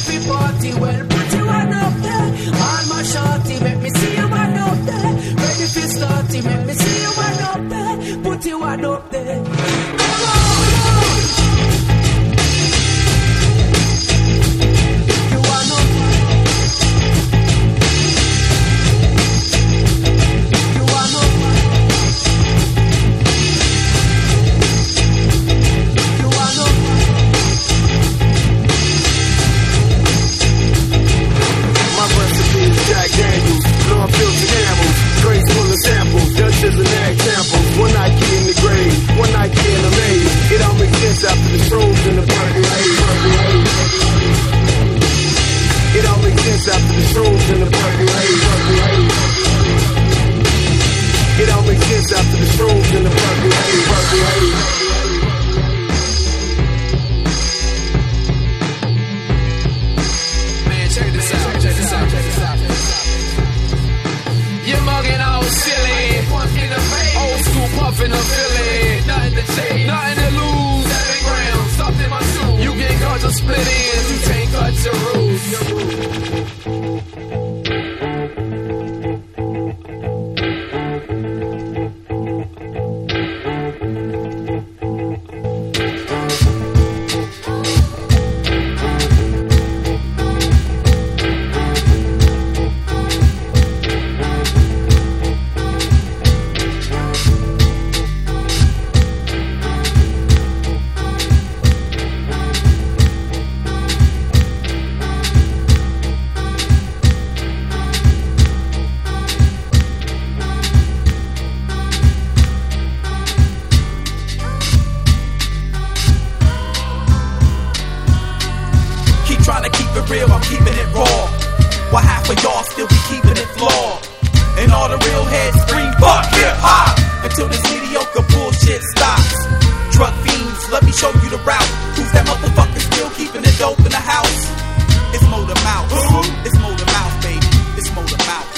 fi party, well, put your hand up there. All my shorty, make me see your hand up there. Ready fi starty, make me see your hand up there. Put your hand up there. Come on. Is an example. One night get in the grave, one night get in the maze. It all makes sense after the shrooms and the percolate. It all makes sense after the shrooms and the percolate. It all makes sense after the shrooms and the percolate. Man, check this out, check this out, check this out. You're mugging all silly. Old school puffin' a Philly. Nothing to change, nothing to lose. 7 grams, something in my shoes. You get caught to split ends, you can't cut your rules. Trying to keep it real, I'm keeping it raw. While half of y'all still be keeping it flawed. And all the real heads scream, fuck hip-hop, until this mediocre bullshit stops. Drug fiends, let me show you the route. Who's that motherfucker still keeping it dope in the house? It's Motor Mouse. It's Motor Mouse, baby. It's Motor Mouse.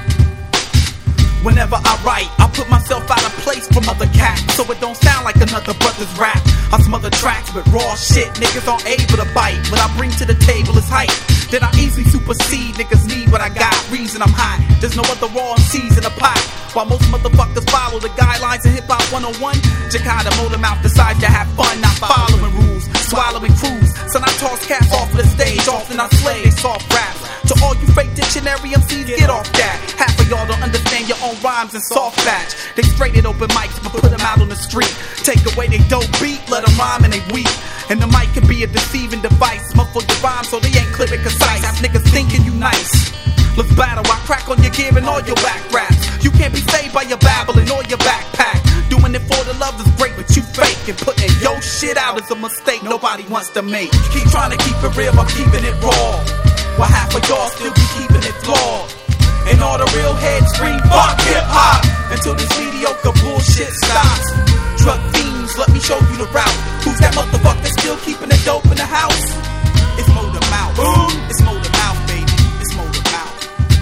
Whenever I write, I put myself out of place from other cats, so it don't sound like another brother's rap. I smother tracks with raw shit, niggas aren't able to bite. What I bring to the table is hype. Then I easily supersede, niggas need what I got. Reason I'm hot, there's no other raw MCs in the pot. While most motherfuckers follow the guidelines of Hip Hop 101, Jakada Motor Mouth decides to have fun, not following rules, swallowing crews. So I toss cats off of the stage, often I slay they soft raps. To all you fake dictionary MCs, get off that. Half of y'all don't understand your own rhymes and soft batch. They straight it open mics, but put them out on the street. Take away they dope beat, let them rhyme and they weak. And the mic can be a deceiving device. Muffle your rhymes so they ain't clear and concise. Have niggas thinking you nice. Let's battle, I crack on your gear and all your whack raps. You can't be saved by your babbling or your backpack. Doing it for the love is great, but you fake. And putting your shit out is a mistake nobody wants to make. Keep trying to keep it real, I'm keeping it raw. While half of y'all still be keeping it flawed. And all the real heads scream, fuck hip-hop, until this mediocre bullshit stops. Drug fiends, let me show you the route. Who's that motherfucker still keeping it dope in the house? It's Motor Mouth. It's Motor Mouth, baby. It's Motor Mouth.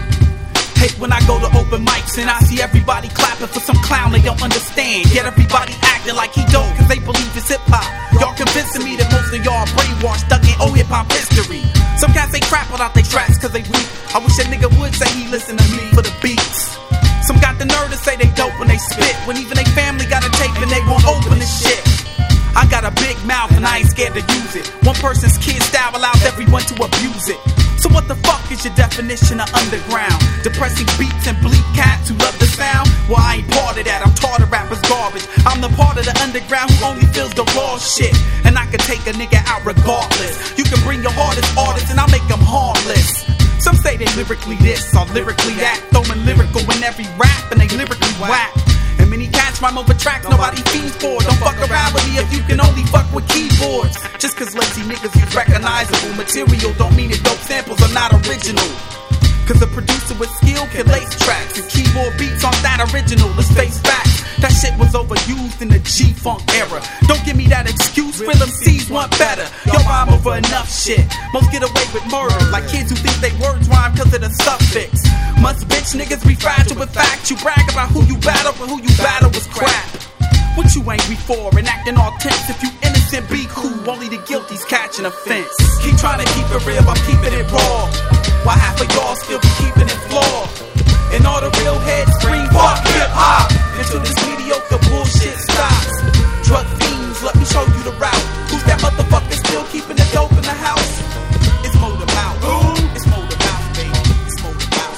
Hate when I go to open mics and I see everybody clapping for some clown they don't understand. Yet everybody acting like he dope, cause they believe it's hip-hop. Y'all convincing me that most of y'all brainwashed, stuck in old hip-hop history. Some cats they crap without they tracks cause they weak. I wish that nigga would say he listen to me for the beats. Some got the nerve to say they dope when they spit, when even they family got a tape and they won't open this shit. I got a big mouth and I ain't scared to use it. One person's kid style allows everyone to abuse it. So what the fuck is your definition of underground? Depressing beats and bleak cats who love the sound? Well, I ain't part of that, I'm taught of rappers garbage. I'm the part of the underground who only feels the raw shit. And I can take a nigga out regardless. You can bring your hardest artists and I'll make them harmless. Some say they lyrically this or lyrically that, throwing lyrical in every rap and they lyrically whack. And many cats rhyme over tracks nobody feeds for. Don't fuck around with me if you can only fuck with keyboards. Just cause lazy niggas use recognizable material don't mean that dope samples are not original. Cause a producer with skill can lace tracks and keyboard beats aren't that original. Let's face facts, that shit was overused in the G-Funk era. Don't give me that excuse, real MCs want better. Y'all rhyme over enough shit, most get away with murder. Like kids who think they words rhyme cause of the suffix. Must bitch niggas be fragile with facts. You brag about who you battle, but who you battle was crap. What you angry for and acting all tense? If you innocent, be cool, only the guilty's catching offense. Keep trying to keep it real, I'm keeping it raw. While half of y'all still be keeping it flawed. And all the real heads scream, fuck hip-hop, until this mediocre bullshit stops. Drug fiends, let me show you the route. Who's that motherfucker still keeping the dope in the house? It's Motor Mouth. It's Motor Mouth, baby. It's Motor Mouth.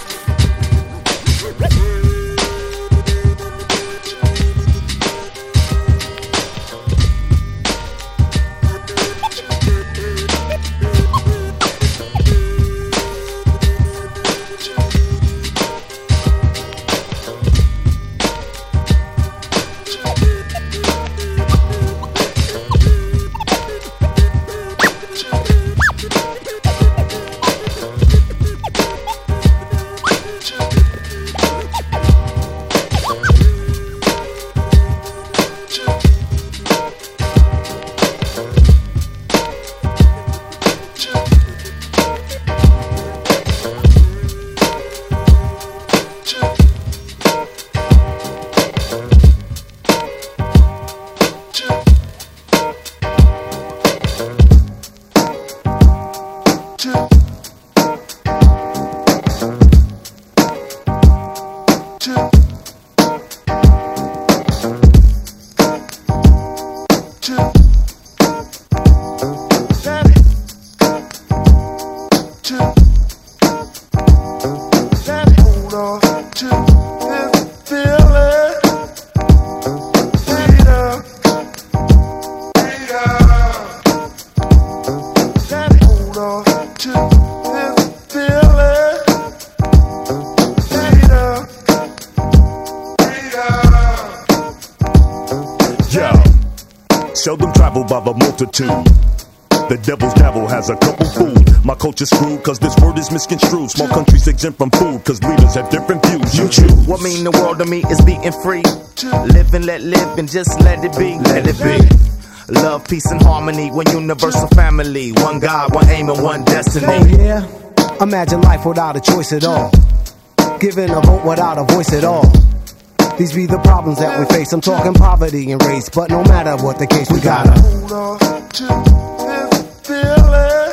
Seldom traveled by the multitude. The devil's dabble has a couple food. My culture's screwed cause this word is misconstrued. Small countries exempt from food cause leaders have different views. You choose. What mean the world to me is being free. Live and let live and just let it be. Let it be. Love, peace, and harmony. One universal family. One God, one aim, and one destiny. Oh yeah? Imagine life without a choice at all. Giving a vote without a voice at all. These be the problems that we face. I'm talking poverty and race, but no matter what the case, we gotta hold on to this feeling.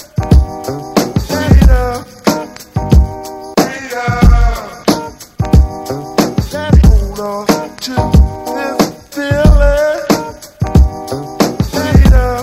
Freedom, freedom. Hold on to this feeling. Freedom,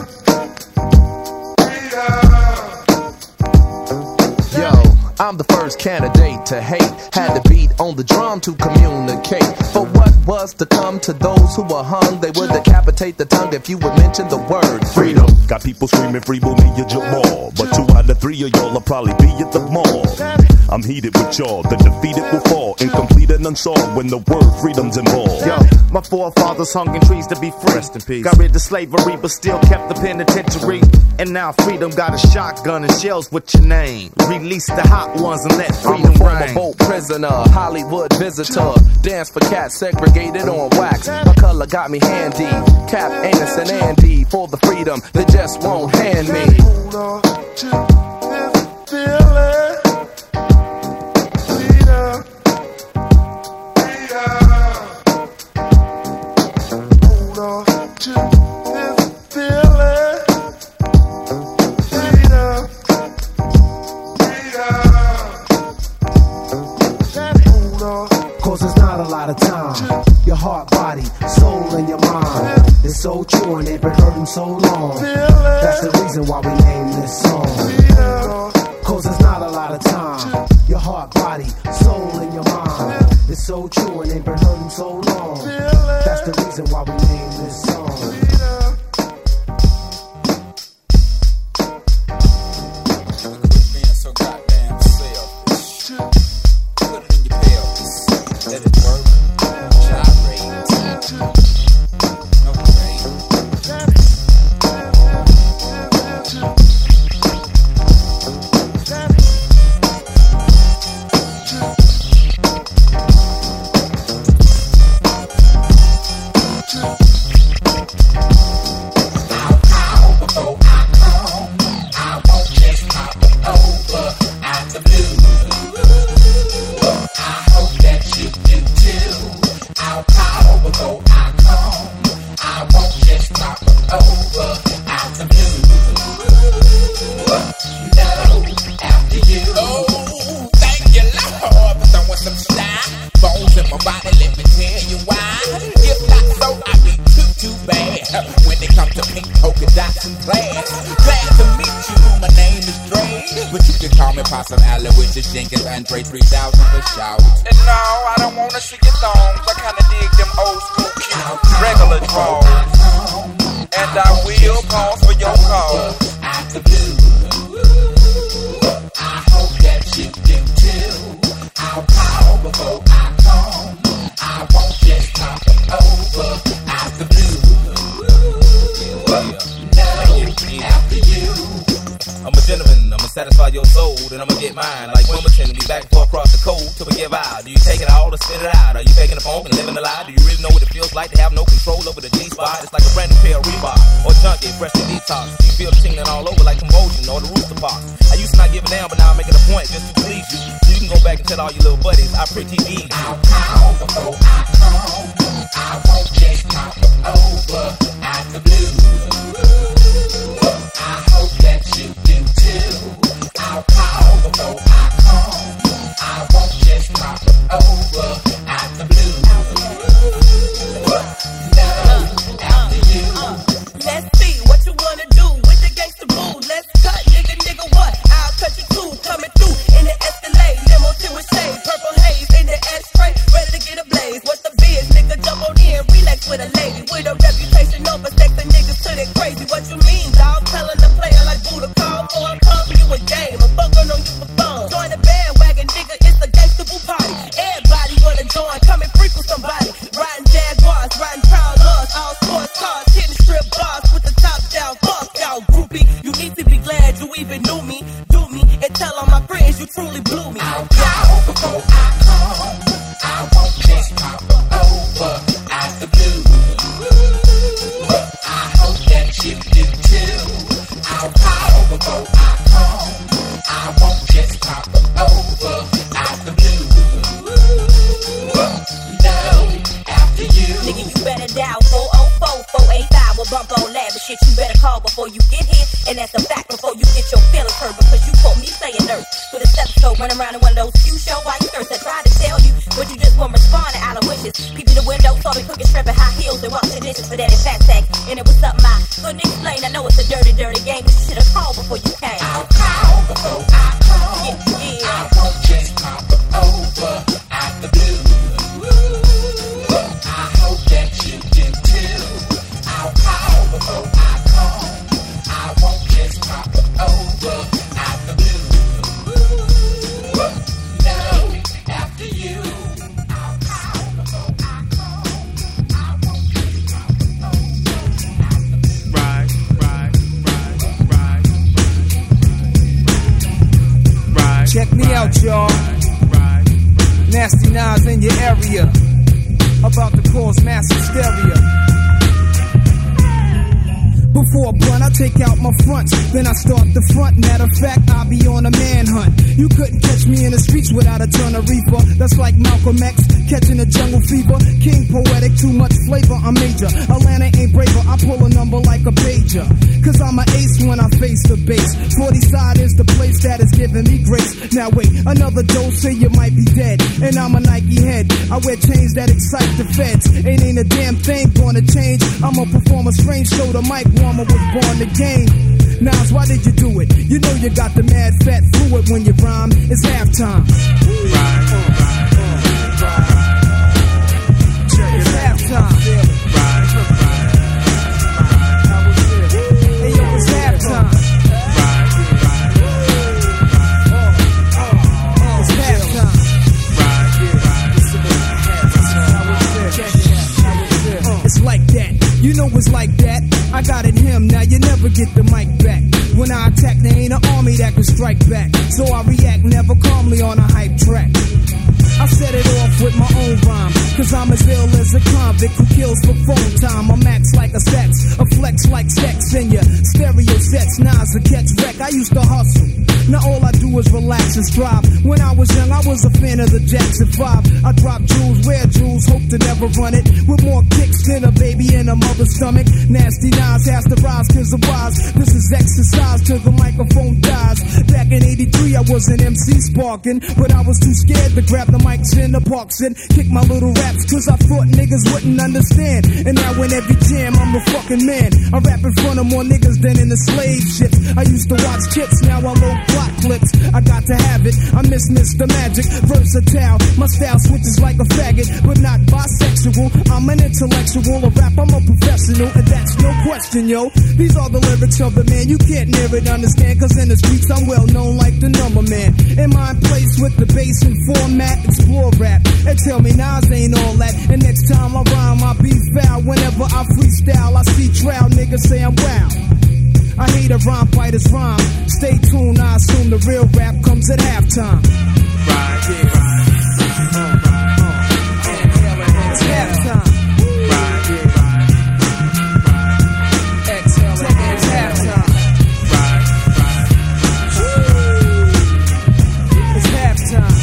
freedom. Yo, I'm the first candidate to hate. Had to beat on the drum to communicate. For what was to come to those who were hung, they would decapitate the tongue if you would mention the word freedom. Got people screaming free Boomy and Jamal, but 2 out of 3 of y'all will probably be at the mall. I'm heated with y'all, the defeated will fall, incomplete and unsolved when the word freedom's involved. Yo, my forefathers hung in trees to be free. Rest in peace. Got rid of slavery but still kept the penitentiary. And now freedom got a shotgun and shells with your name. Release the hot ones and let freedom I'm a former reign. boat prisoner, Hollywood visitor. Dance for cats segregated on wax. My color got me handy. Cap, Anus, and Andy for the freedom they just won't hand me. Hold on to this feeling. Freedom, freedom. Hold on to this feeling. Freedom, freedom. Hold on. Cause there's not a lot of time. Your heart, body, soul, and your mind. It's so true and it been hurting so long. That's the reason why we named this song. But you can call me Possum Aloysius Jenkins, Andre 3000 for shout. And no, I don't wanna see your thongs. I kinda dig them old school cute regular draws. And I will pause for your call. Out the blue. I hope that you do too. I'll call before I come. I won't just talk over. Out the blue. No, after you. I'm a gentleman, I'ma satisfy your soul, then I'ma get mine. Like Wimbledon, be back and forth across the cold till we give out. Do you take it all or spit it out? Are you faking the funk and living a lie? Do you really know what it feels like to have no control over the G-spot? It's like a brand new pair of Reebok or junkie, fresh to detox. You feel the tingling all over like convulsion or the rooster pox. I used to not give a damn, but now I'm making a point just to please you. So you can go back and tell all your little buddies I pretty need you. I'll call before I come. I won't just talk over. Out the blue. I hope that you do too. I'll call before I come. I won't just talk over. Out the blue. No, after you. Let's see what you wanna do with the gangsta boo. Let's cut, nigga, what? I'll cut you too. Coming through in the Escalade, limo with shade, purple haze in the ashtray, ready to get a blaze. What's the biz, nigga? Jump on in, relax with a lady with a reputation over sexing niggas to that crazy. What you mean, dog? Telling the player like Buddha call for a pump you a game. I'm fucking on you for fun. Join the bandwagon, nigga. It's a gangsta boo party. Everybody wanna join, come and freak with somebody. Riding Jaguars, riding Proud Laws, all sports cars, hitting strip bars with the top down. Fuck y'all, groupie. You need to be glad you even knew me. Do me and tell all my friends you truly blew me. I'll call before I come. I won't just pop over. Out the blue. I hope that you do too. I'll call before I come. I won't just pop over. Out the blue. No, after you. Nigga, you better dial 404-485 with bump on lab and shit. You better call before you get here, and that's a fact before you get your feelings hurt because you quote me saying nurse. With a stethoscope running around in one of those few show white shirts. I tried to tell you, but you just won't respond to Aloysius. Peep in the window, saw me cooking shrimp and high heels and washing dishes for daddy fat sack. And it was something I couldn't explain. I know it's a dirty, dirty game, but you should have called before you came. I'll call before I come. Yeah. I won't just pop over. Out the blue. I hope that you do too. I'll call before I come. I won't just pop over. Out the blue. No, after you. I'll call before I come. I won't just pop over. Right. Check me out, y'all. Nasty Nas in your area. About to cause mass hysteria. Before a blunt, I take out my fronts, then I start the front. Matter of fact, I'll be on a manhunt. You couldn't catch me in the streets without a ton of reefer. That's like Malcolm X catching a jungle fever. King poetic, too much flavor, I'm major. Atlanta ain't braver, I pull a number like a pager. Cause I'm an ace when I face the base. 40 side is the place that is giving me grace. Now wait, another dose, say you might be dead. And I'm a Nike head, I wear chains that excite the feds. Ain't a damn thing gonna change. I'ma perform a strange show, the mic warmer was born the game. Nas, why did you do it? You know you got the mad fat fluid when you rhyme. It's halftime. It's halftime. Hey yo, it's halftime. It's halftime. It's like that. You know it's like that. I got in him, now you never get the mic back. When I attack, there ain't an army that can strike back. So I react never calmly on a hype track. I set it off with my own rhyme, cause I'm as ill as a convict who kills for phone time. I'm max like a sex, a flex like sex in your stereo sets. Nas a catch wreck, I used to hustle. Now all I do is relax and strive. When I was young, I was a fan of the Jackson 5. I drop jewels, wear jewels, hope to never run it. With more kicks than a baby in a mother's stomach. Nasty Nas has to rise cause of wise. This is exercise till the microphone dies. Back in '83, I was an MC sparking, but I was too scared to grab the mics in the parks and kick my little raps, cause I thought niggas wouldn't understand. And now in every jam, I'm a fucking man. I rap in front of more niggas than in the slave ships. I used to watch Chips, now I load plot clips. I got to have it, I miss Mr. Magic, versatile. My style switches like a faggot, but not bisexual. I'm an intellectual, a rap, I'm a professional, and that's no question, yo. These are the lyrics of the man, you can't near it understand, cause in the streets I'm well known like the number man. In my place with the bass and format, explore rap, and tell me Nas ain't all that. And next time I rhyme, I be foul. Whenever I freestyle, I see trial niggas say I'm wild. I hate a rhyme fighter's rhyme. Stay tuned, I assume the real rap comes at halftime. Right, yeah, right. It's halftime. Right, yeah, right. Exhale, it's halftime. Right, right. It's halftime.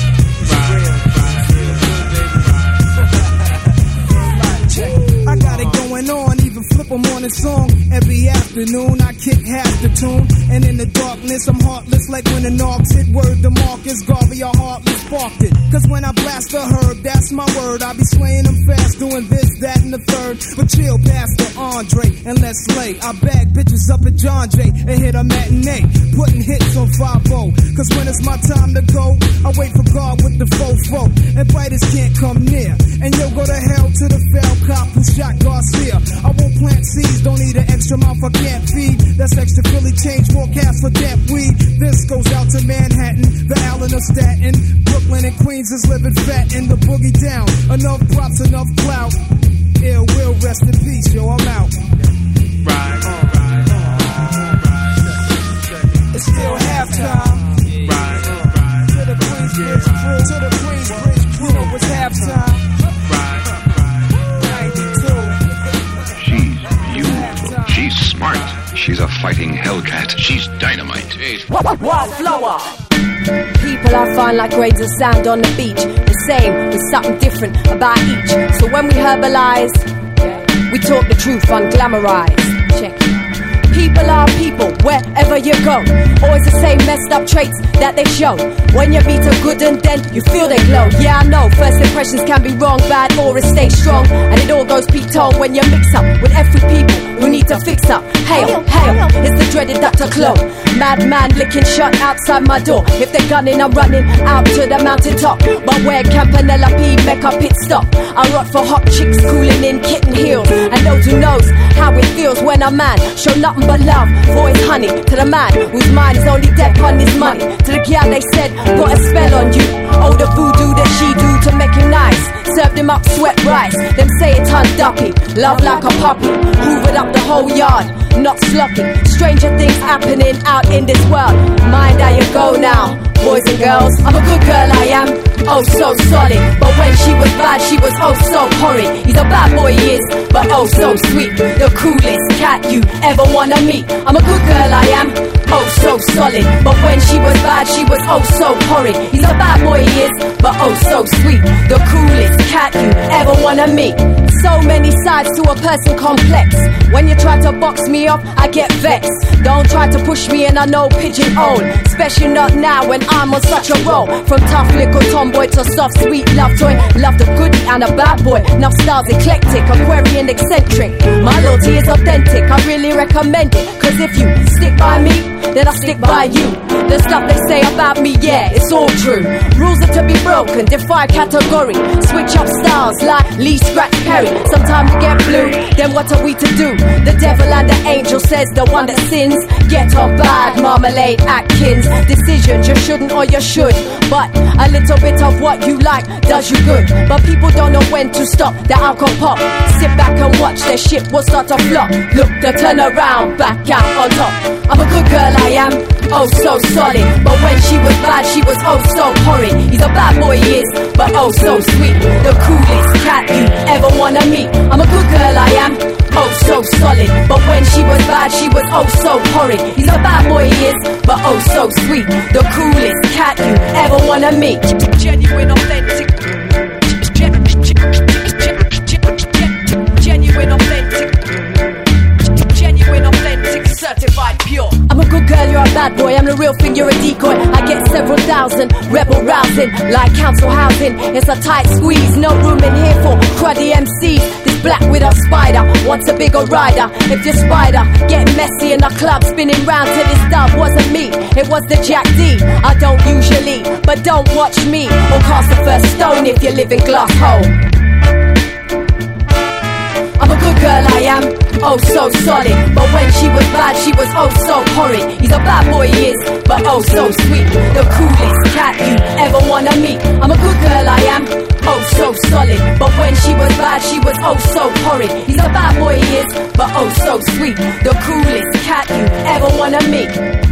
I got it going on, even flip a morning song. Every afternoon I kick half the tune, and in the darkness I'm heartless like when the knocks hit. Word to Marcus Garvey, your heartless sparked it. Cause when I blast a herb, that's my word. I be slaying them fast, doing this, that, and the third. But chill, Pastor Andre, and let's lay. I bag bitches up at John Jay and hit a matinee, putting hits on 5-0. Cause when it's my time to go, I wait for God with the fofo, and fighters can't come near. And yo, go to hell to the fell cop who shot Garcia. I won't plant seeds, don't need an extra mouth I can't feed. That's extra Philly change, more cash for damp weed. This goes out to Manhattan, the Allen of Staten. Brooklyn and Queens is living fat in the boogie down. Enough props, enough clout. Ill will, rest in peace, yo, I'm out. Right. It's still halftime. Right. To the Queensbridge crew, to the Queensbridge crew, you know it's halftime. She's smart. She's a fighting hellcat. She's dynamite. Wildflower. People I find like grains of sand on the beach, the same with something different about each. So when we herbalize, we talk the truth, unglamorize. Check it. People are people, wherever you go. Always the same messed up traits that they show. When you meet a good and then you feel they glow. Yeah, I know, first impressions can be wrong, bad or it stays strong. And it all goes Pete-tone when you mix up with every people who need to fix up. Hail, hail, it's the dreaded Dr. Clo. Madman licking shut outside my door. If they're gunning, I'm running out to the mountaintop. But where Campanella P make a pit stop, I rock for hot chicks cooling in kitten heels. And those who knows how it feels when a man show nothing but love for his honey. To the man whose mind is only dead on his money. To the gal they said got a spell on you. Oh, the voodoo that she do to make him nice. Served him up sweat rice. Them say it turned duppy. Love like a puppy. Hoovered up the whole yard. Not sloppy. Stranger things happening out in this world. Mind how you go now, boys and girls. I'm a good girl, I am. Oh, so solid. But when she was bad, she was oh so horrid. He's a bad boy, he is, but oh so sweet. The coolest cat you ever wanna meet. I'm a good girl, I am. Oh, so solid. But when she was bad, she was oh so horrid. He's a bad boy, he is, but oh so sweet. The coolest cat you ever wanna meet. So many sides to a person complex. When you try to box me up, I get vexed. Don't try to push me in a no pigeonhole. Especially not now when I'm on such a roll. From tough little tomboy to soft sweet love toy. Love the goodie and a bad boy. Now styles eclectic, Aquarian eccentric. My loyalty is authentic, I really recommend it. Cause if you stick by me, then I stick by you. The stuff they say about me, yeah, it's all true. Rules are to be broken, defy category. Switch up styles like Lee Scratch Perry. Sometimes you get blue, then what are we to do? The devil and the angel says the one that sins get off bad, Marmalade Atkins. Decisions you shouldn't or you should, but a little bit of what you like does you good. But people don't know when to stop the alcohol pop. Sit back and watch their shit will start to flop. Look, they turn around, back out on top. I'm a good girl, I am, oh so solid. But when she was bad, she was oh so horrid. He's a bad boy, he is, but oh so sweet. The coolest cat you ever wanna meet. I'm a good girl, I am, oh so solid. But when she was bad, she was oh so horrid. He's a bad boy, he is, but oh so sweet. The coolest cat you ever wanna meet. Genuine, authentic. Genuine, authentic. Genuine, authentic. Certified pure. I'm a good girl, you're a bad boy. boy, I'm the real thing, you're a decoy. I get several thousand, rebel rousing, like council housing. It's a tight squeeze, no room in here for cruddy MCs. This black widow spider wants a bigger rider. If your spider get messy in the club, spinning round to this dub, wasn't me, it was the Jack D. I don't usually, but don't watch me, or cast the first stone if you live in glass hole. I'm a good girl, I am, oh so solid. But when she was bad, she was oh so horrid. He's a bad boy, he is, but oh so sweet. The coolest cat you ever wanna meet. I'm a good girl, I am, oh so solid. But when she was bad, she was oh so horrid. He's a bad boy, he is, but oh so sweet. The coolest cat you ever wanna meet.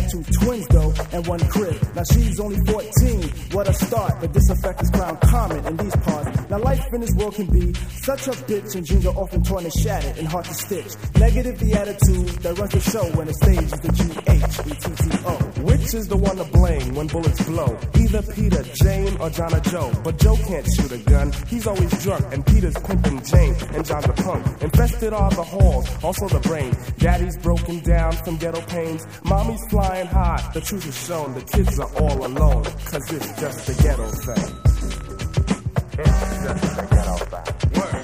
had 2 twins though, and 1 crib. Now she's only 14, what a start. But this effect is crown common in these parts. Now life in this world can be such a bitch, and dreams are often torn and shattered and hard to stitch. Negative the attitude that runs the show when the stage is the G-H-E-T-T-O. Which is the one to blame when bullets blow? Either Peter, Jane, or John or Joe. But Joe can't shoot a gun, he's always drunk. And Peter's pimping Jane, and John's a punk. Infested are the halls, also the brain. Daddy's broken down from ghetto pains. Mommy's flying high, the truth is shown. The kids are all alone, cause it's just a ghetto thing. It's just a ghetto thing. Word.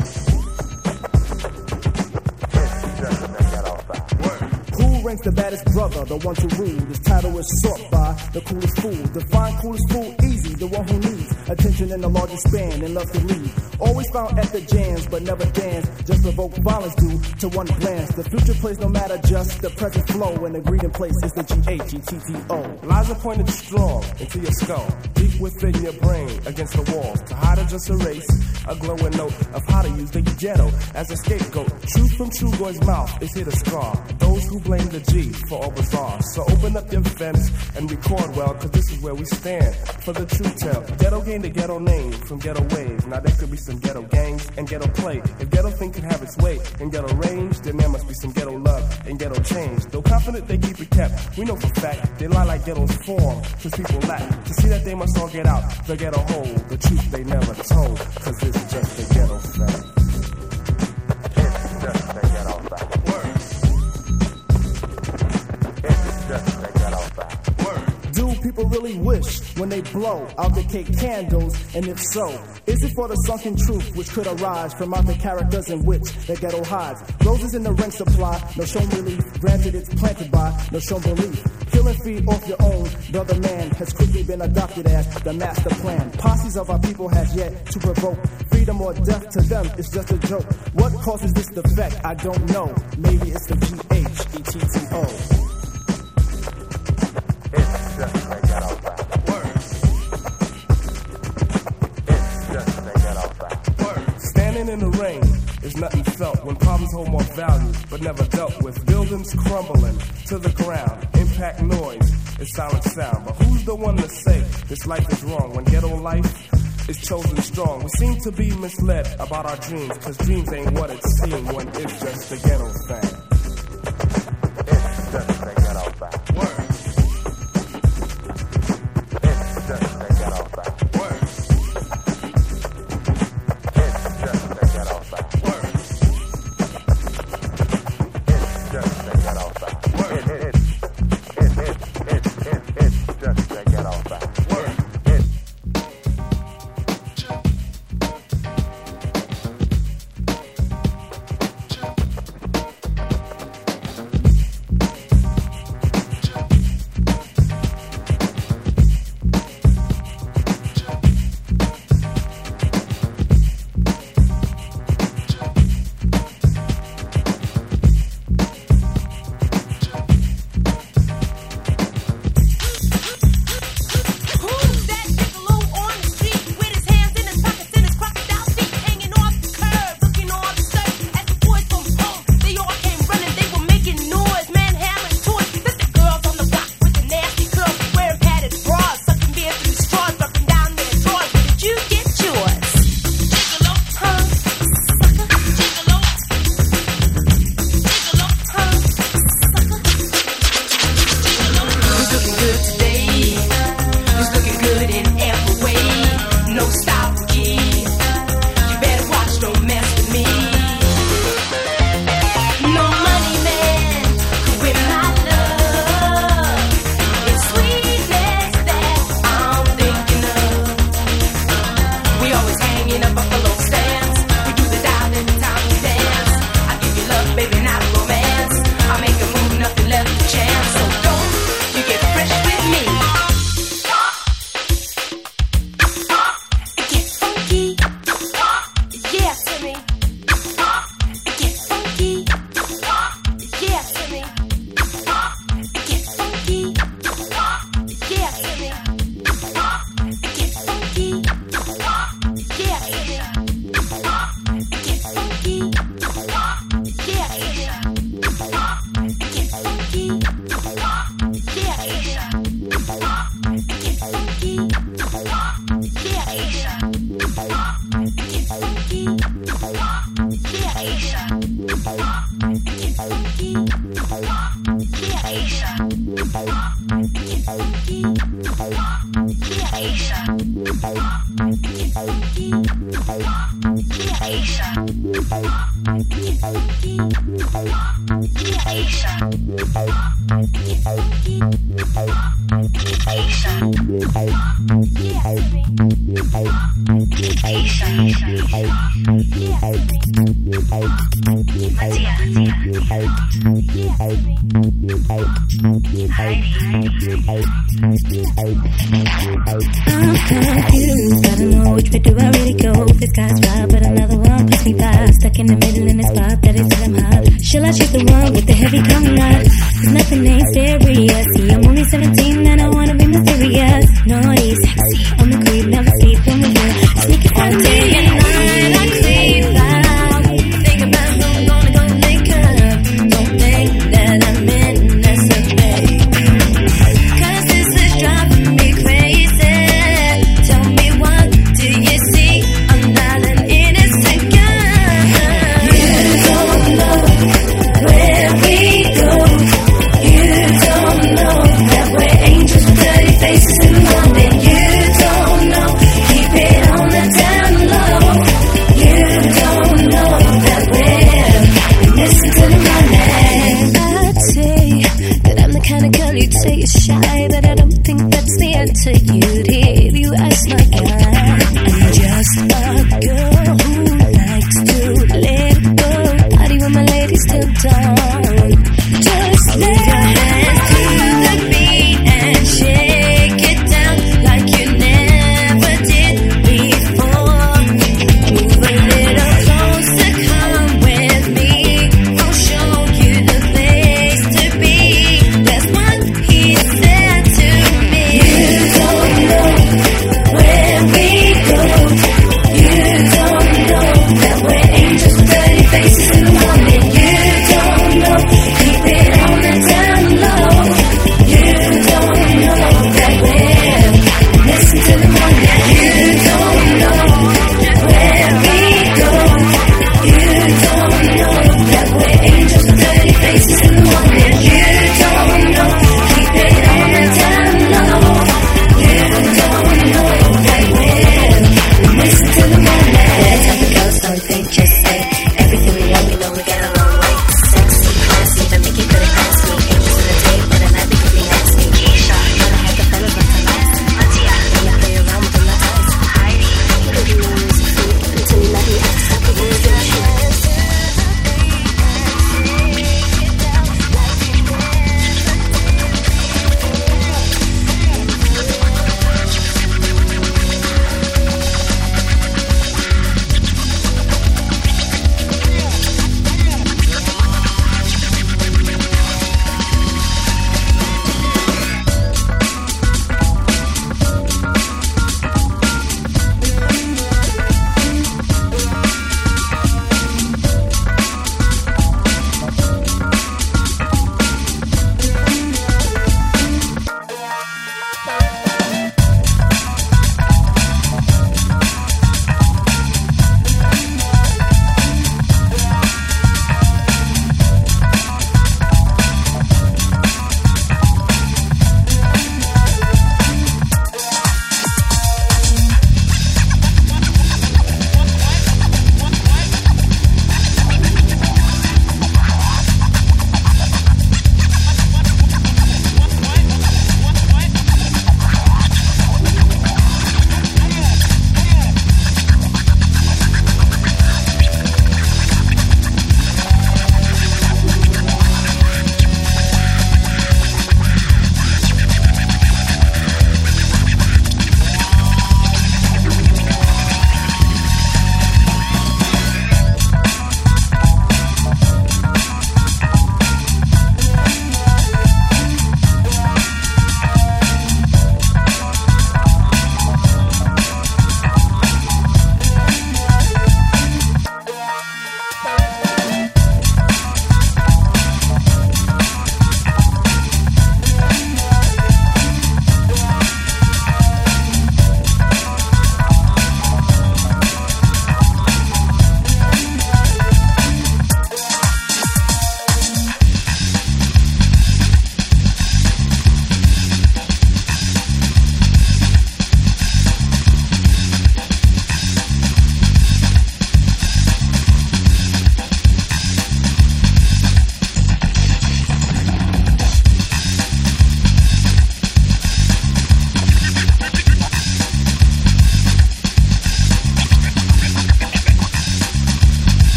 It's just a ghetto thing. Word. Who ranks the baddest brother, the one to rule? This title is sought by the coolest fool. Define coolest fool easy, the one who needs attention in the largest span and love to lead. Always found at the jams, but never dance. Just provoke violence due to one glance. The future plays no matter just the present flow. And the greeting place is the G-H-E-T-T-O. Lies are pointed strong into your skull, deep within your brain, against the walls. To hide or just erase a glowing note of how to use the ghetto as a scapegoat. Truth from True Boy's mouth is here to scar those who blame the G for all bizarre. So open up your vents and record well, cause this is where we stand for the truth tell. Ghetto gained a ghetto name from ghetto ways. Now there could be some ghetto gangs and ghetto play. If ghetto thing can have its way in ghetto range, then there must be some ghetto love and ghetto change. Though confident they keep it kept, we know for fact they lie like ghettos form, cause people lack to see that they must all get out the ghetto hole. The truth they never told, cause it's just a ghetto thing. It's just a ghetto thing. Word. It's just a ghetto thing. Word. Do people really wish when they blow out the cake candles? And if so, is it for the sunken truth which could arise from out the characters in which the ghetto hides? Roses in the ring supply, no shown relief. Granted it's planted by no shown belief. Kill and feed off your own brother man has quickly been adopted as the master plan. Posses of our people has yet to provoke freedom or death to them. It's just a joke. What causes this defect? I don't know. Maybe it's the G-H-E-T-T-O. It's just a ghetto thing. Word. It's just a ghetto thing. Word. Standing in the rain is nothing felt when problems hold more value but never dealt with. Buildings crumbling to the ground. Impact noise is silent sound. But who's the one to say this life is wrong when ghetto life is chosen strong? We seem to be misled about our dreams, cause dreams ain't what it seems when it's just a ghetto thing. It's just a ghetto thing. Word. It's just a ghetto thing. Word. It's just a ghetto thing. Word. It's just a ghetto thing. Word. It's just a ghetto thing. Word. confused, gotta know which way do I really go. This guy's wild, but another one puts me by. Stuck in the middle in this spot that is I'm hot. Shall I choose the one with the heavy coming out? Cause nothing ain't serious. See, I'm only 17 and I wanna be mysterious. Naughty, sexy, on the creep, never sleep when we're here. Sneaking all day and night, I creep out. Think about who I'm gonna go make up. Don't think that I'm innocent, babe. Cause this is driving me crazy. Tell me, what do you see? I'm not an innocent girl.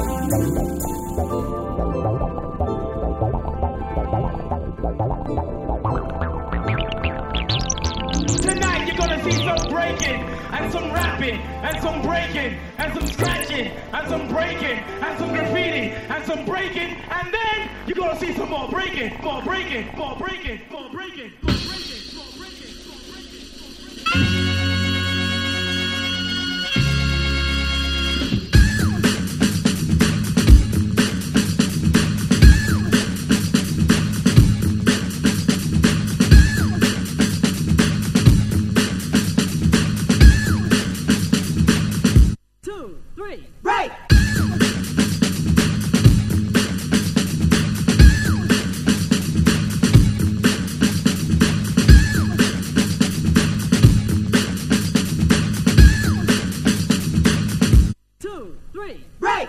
Tonight you're gonna see some breaking and some rapping and some breaking and some scratching and some breaking and some graffiti and some breaking, and then you're gonna see some more breaking, more breaking, more breaking, more breaking, more breaking, more breaking, more breaking. Right! Right!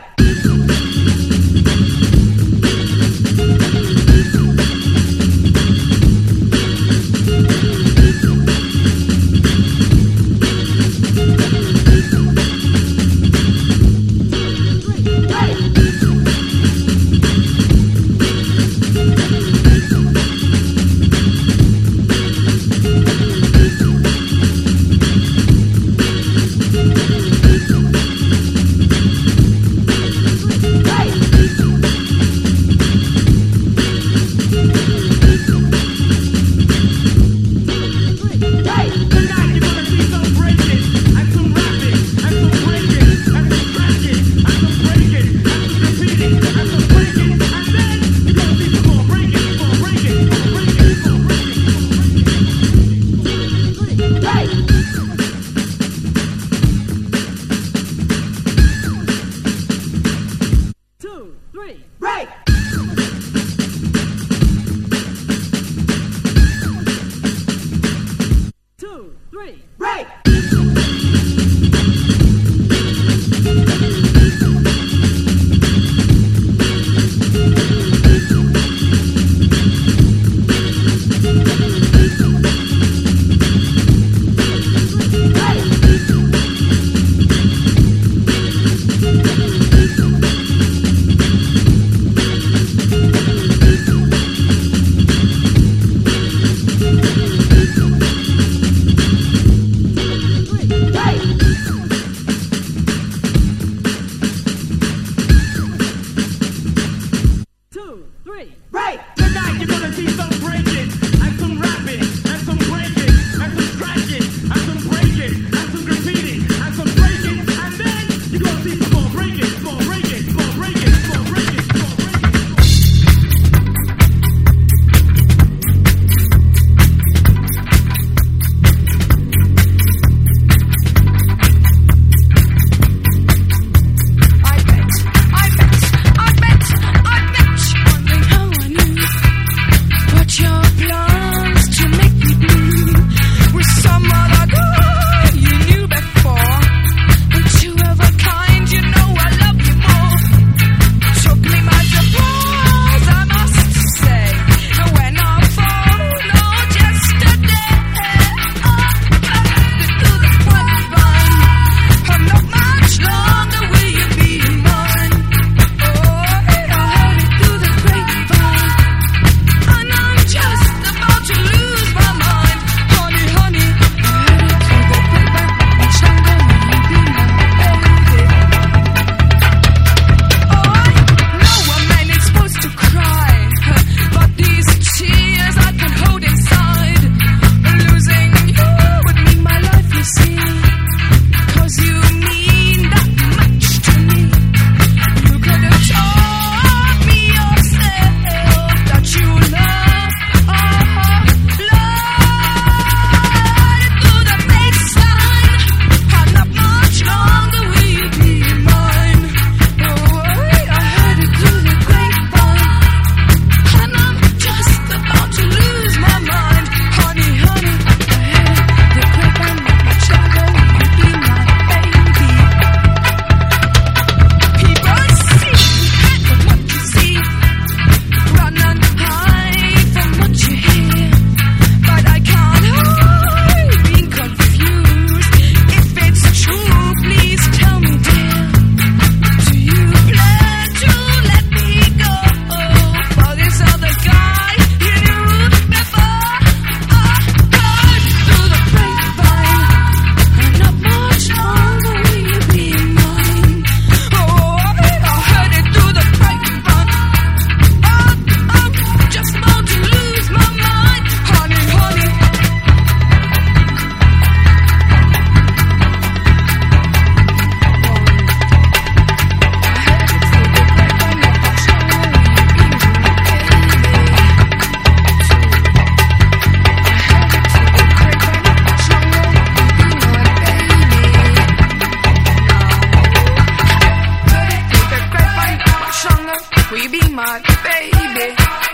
stronger? Will you be my baby?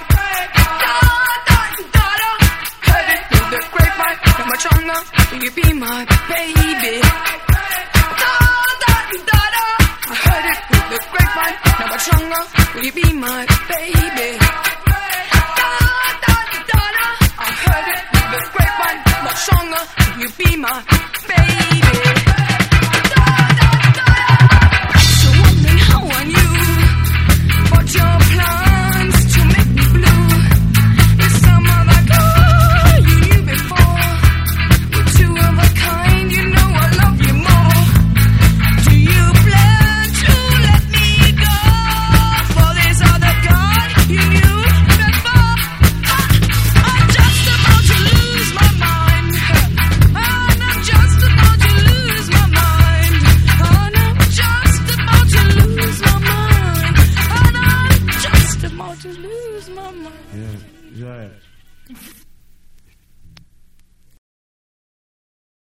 Heard it through the grapevine, not much longer. Will you be my baby? I heard it through the grapevine, not much longer. Will you be my baby? I heard it through the grapevine, not much longer. Will you be my baby? So wondering how I knew about your plans to make me blue. It's some other girl you knew before. You're two of a kind, you know I love you more. Do you plan to let me go for this other guy you knew before? I'm just about to lose my mind. And I'm just about to lose my mind. And I'm just about to lose my mind. And I'm just about to lose my mind. Yeah, yeah.